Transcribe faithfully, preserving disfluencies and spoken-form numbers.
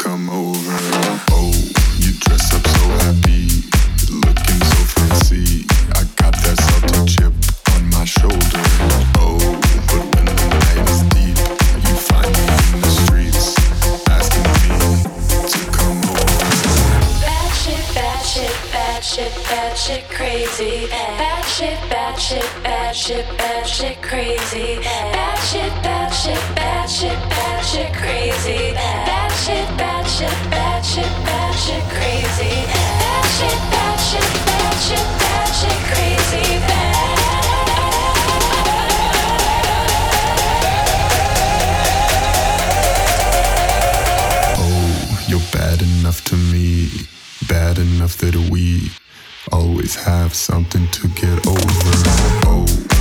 come over. Oh, you dress up so happy, looking so fancy. I got that salty chip on my shoulder. Oh, but when the night is deep, you find me in the streets, asking me to come over. Bad shit, bad shit, bad shit, bad shit, crazy. Bad shit, bad shit, bad shit, bad shit, crazy. Bad shit, bad shit, bad shit, bad shit, crazy. Bad shit, bad shit, bad shit, bad shit, crazy. Bad shit, bad shit, bad shit, bad shit, crazy. Oh, you're bad enough to me, bad enough that we always have something to get over. Oh.